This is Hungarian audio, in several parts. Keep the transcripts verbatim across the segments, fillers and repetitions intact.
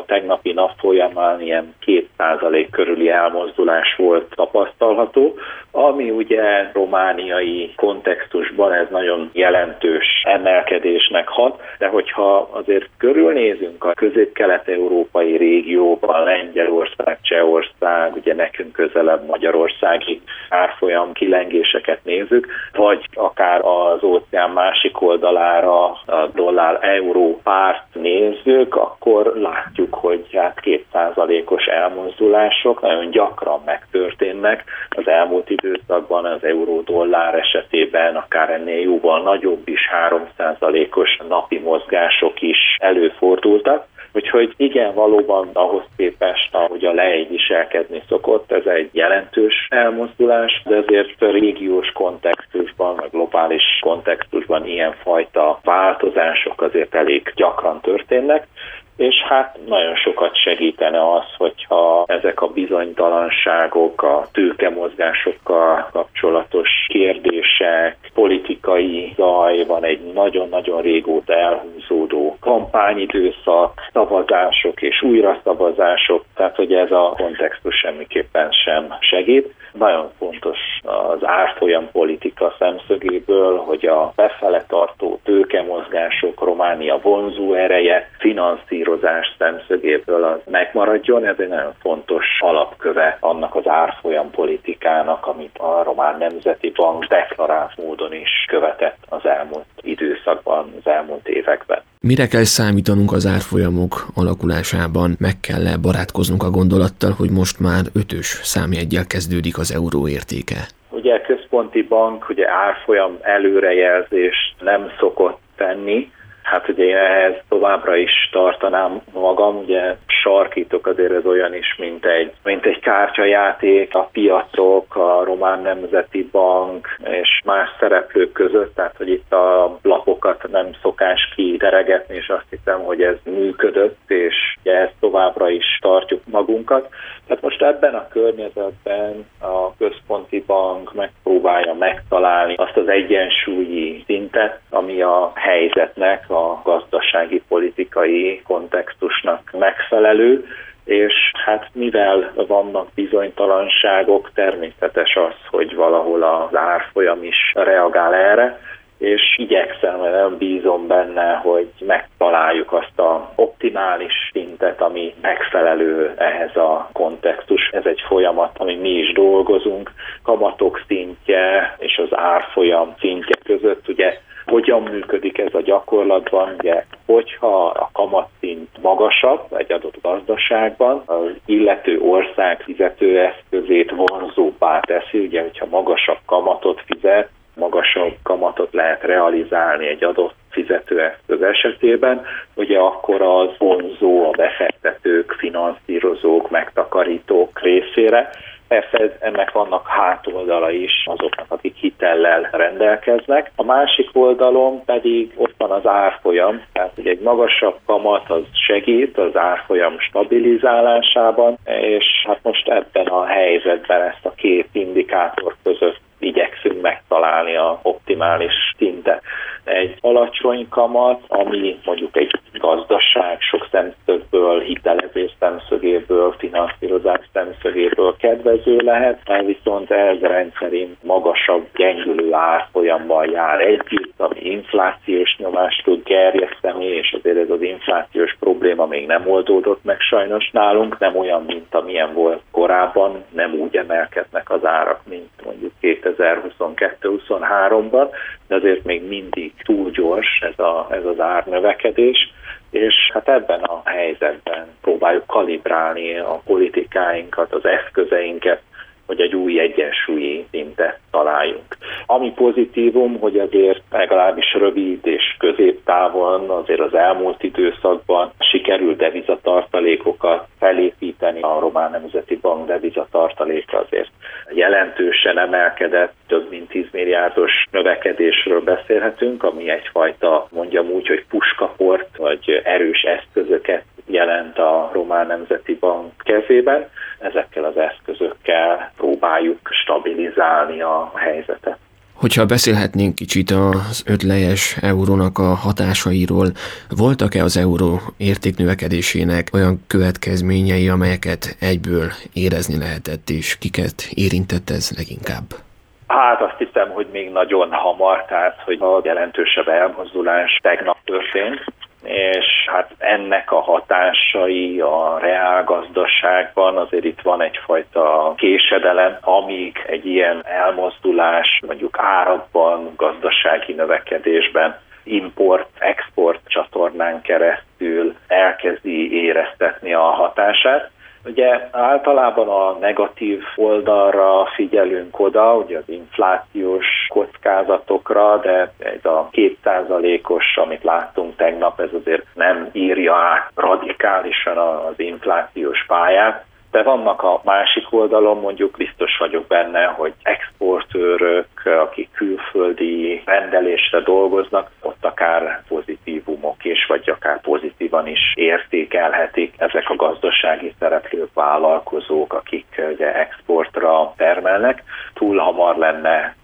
a tegnapi nap folyamán ilyen két százalék körüli elmozdulás volt tapasztalható, ami ugye romániai kontextusban ez nagyon jelentős emelkedésnek hat, de hogyha azért körülnézünk a közép-kelet-európai régióban, Lengyelország, Csehország, ugye nekünk közelebb magyarországi árfolyam kilengéseket nézzük, vagy akár az óceán másik oldalára a dollár-euró párt nézzük, akkor látjuk, hogy hát két százalékos elmozdulások nagyon gyakran megtörténnek. Az elmúlt időszakban az euró-dollár esetében akár ennél jóval nagyobb is három százalékos napi mozgások is előfordultak. Úgyhogy igen, valóban ahhoz képest, ahogy a lej viselkedni szokott, ez egy jelentős elmozdulás, de azért a régiós kontextusban, vagy globális kontextusban ilyenfajta változások azért elég gyakran történnek, és hát nagyon sokat segítene az, hogyha ezek a bizonytalanságok, a tőkemozgásokkal kapcsolatos kérdések, politikai zaj, van egy nagyon-nagyon régóta elhúzódó kampányidőszak, szavazások és újra szavazások, tehát hogy ez a kontextus semmiképpen sem segít. Nagyon fontos az árfolyam politika szemszögéből, hogy a befele tartó tőkemozgások, Románia vonzó ereje, finanszírozás szemszögéből az megmaradjon. Ez egy nagyon fontos alapköve annak az árfolyam politikának, amit a Román Nemzeti Bank deklarált módon is követett az elmúlt időszakban, az elmúlt években. Mire kell számítanunk az árfolyamok alakulásában? Meg kell-e barátkoznunk a gondolattal, hogy most már ötös számjeggyel kezdődik az euró értéke? Ugye a központi bank ugye árfolyam előrejelzést nem szokott tenni. Hát ugye én ehhez továbbra is tartanám magam, ugye sarkítok azért ez olyan is, mint egy, mint egy kártyajáték a piacok, a Román Nemzeti Bank és más szereplők között, tehát hogy itt a lapokat nem szokás kiteregetni, és azt hiszem, hogy ez működött, és ugye ezt továbbra is tartjuk magunkat. Tehát most ebben a környezetben a központi bank megpróbálja megtalálni azt az egyensúlyi szintet, ami a helyzetnek, a gazdasági politikai kontextusnak megfelelő, és hát mivel vannak bizonytalanságok, természetes az, hogy valahol az árfolyam is reagál erre, és igyekszem, mert nem bízom benne, hogy megtaláljuk azt az optimális szintet, ami megfelelő ehhez a kontextus. Ez egy folyamat, ami mi is dolgozunk, kamatok szintje és az árfolyam szintje között, ugye hogyan működik ez a gyakorlatban, ugye, hogyha a kamatszint magasabb egy adott gazdaságban, az illető ország fizetőeszközét vonzóbbá teszi, ugye, hogyha magasabb kamatot fizet, magasabb kamatot lehet realizálni egy adott fizetőeszköz esetében, ugye akkor az vonzó a befektetők, finanszírozók, megtakarítók részére. Persze ez, ennek vannak hátoldala is azoknak, akik hitellel rendelkeznek. A másik oldalon pedig ott van az árfolyam, tehát hogy egy magasabb kamat az segít az árfolyam stabilizálásában, és hát most ebben a helyzetben ezt a két indikátor között igyekszünk megtalálni a optimális szintet. Egy alacsony kamat, ami mondjuk egy gazdaság sok szemszögből, hitelezés szemszögéből, finanszírozás szemszögéből kedvező lehet, viszont ez rendszerint magasabb, gyengülő árfolyammal jár együtt, ami inflációs nyomást tud gerjeszteni, és azért ez az inflációs probléma még nem oldódott meg sajnos nálunk, nem olyan, mint amilyen volt korábban, nem úgy emelkednek az árak, mint mondjuk kétezer-huszonkettő-huszonháromban, de azért még mindig túl gyors ez, a, ez az árnövekedés, és hát ebben a helyzetben próbáljuk kalibrálni a politikáinkat, az eszközeinket, hogy egy új egyensúlyi szintet találjunk. Ami pozitívum, hogy azért legalábbis rövid és középtávon azért az elmúlt időszakban sikerült devizatartalékokat felépíteni. A Román Nemzeti Bank devizatartaléka azért jelentősen emelkedett, több mint tíz milliárdos növekedésről beszélhetünk, ami egyfajta, mondjam úgy, hogy puskaport vagy erős eszközöket jelent a Román Nemzeti Bank kezében. Ezekkel az eszközökkel próbáljuk stabilizálni a helyzetet. Hogyha beszélhetnénk kicsit az ötlejes eurónak a hatásairól, voltak-e az euró értéknövekedésének olyan következményei, amelyeket egyből érezni lehetett, és kiket érintett ez leginkább? Hát azt hiszem, hogy még nagyon hamar, tehát hogy a jelentősebb elmozdulás tegnap történt, és hát ennek a hatásai a reálgazdaságban azért itt van egyfajta késedelem, amíg egy ilyen elmozdulás mondjuk árakban, gazdasági növekedésben, import-export csatornán keresztül elkezdi éreztetni a hatását. Ugye általában a negatív oldalra figyelünk oda, ugye az inflációs kockázatokra, de ez a két százalékos, amit láttunk tegnap, ez azért nem írja át radikálisan az inflációs pályát. De vannak a másik oldalon, mondjuk biztos vagyok benne, hogy exportőrök, akik külföldi rendelésre dolgoznak, ott akár pozitívumok is, vagy akár pozitívan is értékelhetik ezek a gazdasági szereplők, vállalkozók, akik ugye exportra termelnek. Túl hamar lenne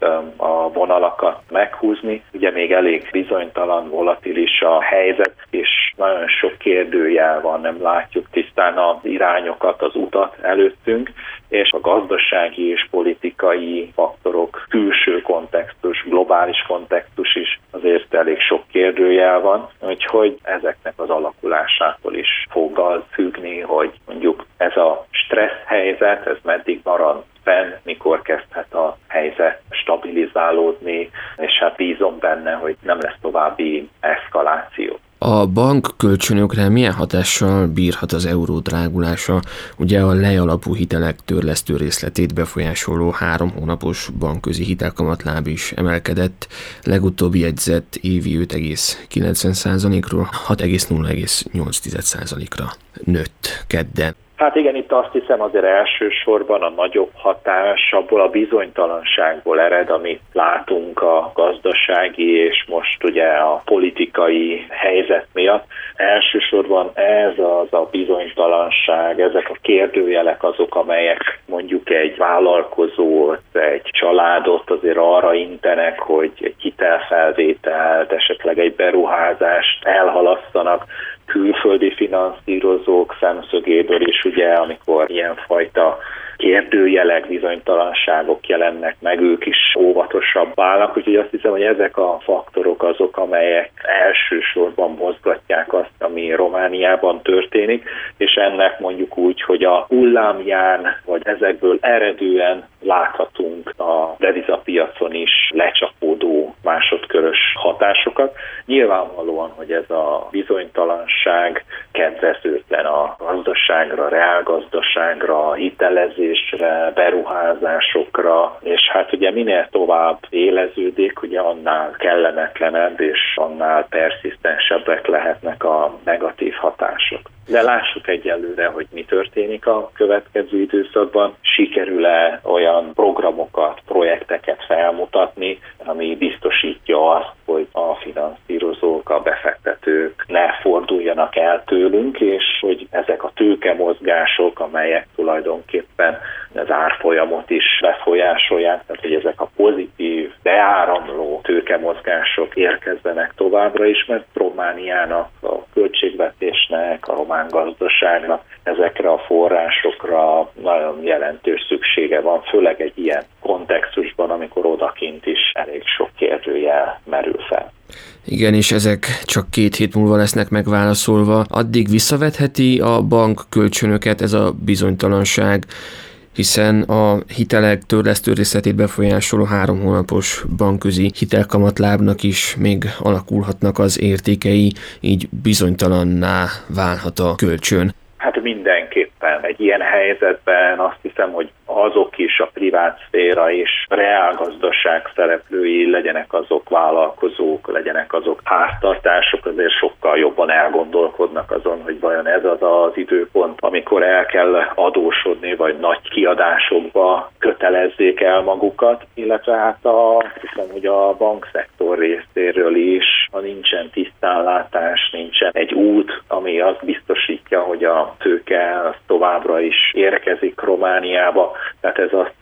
a vonalakat meghúzni. Ugye még elég bizonytalan, volatilis a helyzet, és nagyon sok kérdőjel van, nem látjuk tisztán az irányokat, az utat előttünk, és a gazdasági és politikai faktorok, külső kontextus, globális kontextus is azért elég sok kérdőjel van, úgyhogy ezeknek az alakulásától is fog az függni, hogy mondjuk ez a stressz helyzet, ez meddig marad fenn, mikor kezdhet a helyzet stabilizálódni, és hát bízom benne, hogy nem lesz további eszkaláció. A bankkölcsönökre milyen hatással bírhat az euró drágulása? Ugye a lejalapú hitelek törlesztő részletét befolyásoló három hónapos bankközi hitelkamatláb is emelkedett, legutóbbi jegyzett évi öt egész kilencven százalékról hat egész nulla nyolc százalékra nőtt kedden. Hát igen, itt azt hiszem azért elsősorban a nagyobb hatás abból a bizonytalanságból ered, amit látunk a gazdasági és most ugye a politikai helyzet miatt. Elsősorban ez az a bizonytalanság, ezek a kérdőjelek azok, amelyek mondjuk egy vállalkozót, egy családot azért arra intenek, hogy egy hitelfelvételt, esetleg egy beruházást elhalasztanak, külföldi finanszírozók szemszögéből is, ugye, amikor ilyenfajta kérdőjelek, bizonytalanságok jelennek meg, ők is óvatosabb válnak, úgyhogy azt hiszem, hogy ezek a faktorok azok, amelyek elsősorban mozgatják azt, ami Romániában történik, és ennek mondjuk úgy, hogy a hullámján, vagy ezekből eredően láthatunk a devizapiacon is lecsapódó másodkörös hatásokat. Nyilvánvalóan, hogy ez a bizonytalanság kedvezőtlen a gazdaságra, reálgazdaságra, hitelezésre, beruházásokra, és hát ugye minél tovább éleződik, ugye annál kellemetlenebb és annál perszisztensebbek lehetnek a negatív hatások. De lássuk egyelőre, hogy mi történik a következő időszakban. Sikerül-e olyan programokat, projekteket felmutatni, ami biztosítja azt, hogy a finanszírozók, a befektetők ne forduljanak el tőlünk, és hogy ezek a tőkemozgások, amelyek tulajdonképpen az árfolyamot is befolyásolják, tehát hogy ezek a pozitív, beáramló tőkemozgások érkezzenek továbbra is, mert Romániának, a költségvetésnek, a román gazdaságnak ezekre a forrásokra nagyon jelentős szüksége van, főleg egy ilyen kontextusban, amikor odakint is elég sok kérdőjel merül fel. Igen, és ezek csak két hét múlva lesznek megválaszolva. Addig visszavetheti a bank kölcsönöket ez a bizonytalanság, hiszen a hitelek törlesztő részletét befolyásoló három hónapos bankközi hitelkamatlábnak is még alakulhatnak az értékei, így bizonytalanná válhat a kölcsön. Hát mindenképpen egy ilyen helyzetben azt hiszem, hogy azok is, a privát szféra és reálgazdaság szereplői, legyenek azok vállalkozók, legyenek azok háztartások, azért sokkal jobban elgondolkodnak azon, hogy vajon ez az az időpont, amikor el kell adósodni, vagy nagy kiadásokba kötelezzék el magukat, illetve hát a, hiszem, hogy a bankszektor részéről is, ha nincsen tisztánlátás, nincsen egy út, ami azt biztosítja, hogy a tőke az továbbra is érkezik Romániába. Tehát ez azt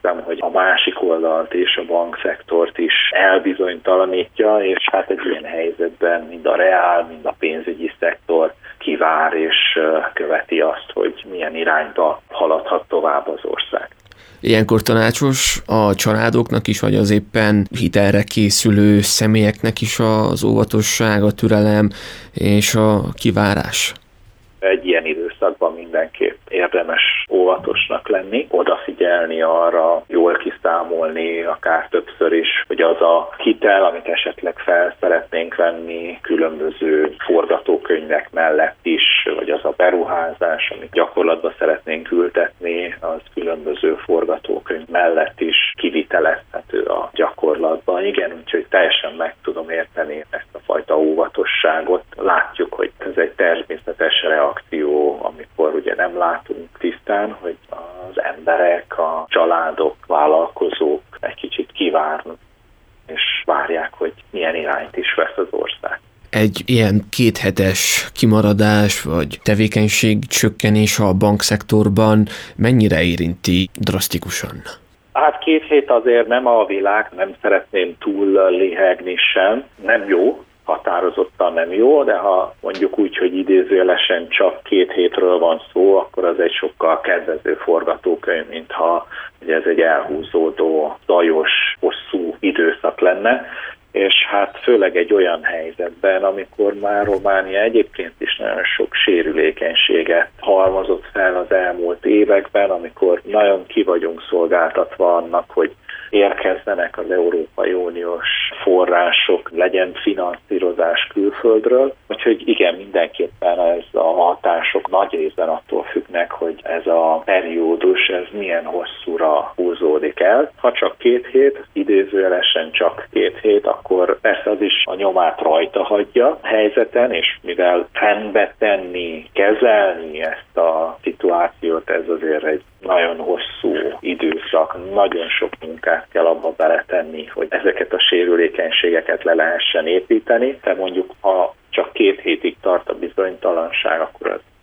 hiszem, hogy a másik oldalt és a bankszektort is elbizonytalanítja, és hát egy ilyen helyzetben mind a reál, mind a pénzügyi szektor kivár és követi azt, hogy milyen irányba haladhat tovább az ország. Ilyenkor tanácsos a családoknak is, vagy az éppen hitelre készülő személyeknek is az óvatosság, a türelem és a kivárás? Egy ilyen időszakban mindenképp érdemes óvatosnak lenni, odafigyelni arra, jól kiszámolni, akár többször is, hogy az a hitel, amit esetleg fel szeretnénk venni különböző forgatókönyvek mellett is, vagy az a beruházás, amit gyakorlatba szeretnénk ültetni, az különböző forgatókönyv mellett is kivitelezhető a gyakorlatban. Igen, úgyhogy teljesen meg tudom érteni ezt a fajta óvatosságot. Látjuk, hogy ez egy természetes reakció, amikor ugye nem látunk tisztán, hogy az emberek, a családok, vállalkozók egy kicsit kivárnak, és várják, hogy milyen irányt is vesz az ország. Egy ilyen kéthetes kimaradás vagy tevékenység csökkenés a bankszektorban mennyire érinti drasztikusan? Hát két hét azért nem a világ, nem szeretném túl lihegni sem, nem jó, határozottan nem jó, de ha mondjuk úgy, hogy idézőjelesen csak két hétről van szó, akkor az egy sokkal kedvező forgatókönyv, mintha ugye ez egy elhúzódó, zajos, hosszú időszak lenne, és hát főleg egy olyan helyzetben, amikor már Románia egyébként is nagyon sok sérülékenységet halmozott fel az elmúlt években, amikor nagyon ki vagyunk szolgáltatva annak, hogy érkezzenek az Európai Uniós források, legyen finanszírozás külföldről. Úgyhogy igen, mindenképpen ez a hatások nagy részben attól függnek, hogy ez a periódus, ez milyen hosszúra húzódik el. Ha csak két hét, idézőjelesen csak két hét, akkor persze az is a nyomát rajta hagyja a helyzeten, és mivel rendbe tenni, kezelni ezt a szituációt, ez azért egy nagyon hosszú időszak, nagyon sok munkát kell abba beletenni, hogy ezeket a sérülékenységeket le lehessen építeni, de mondjuk ha csak két hétig tart a bizonytalanság, akkor az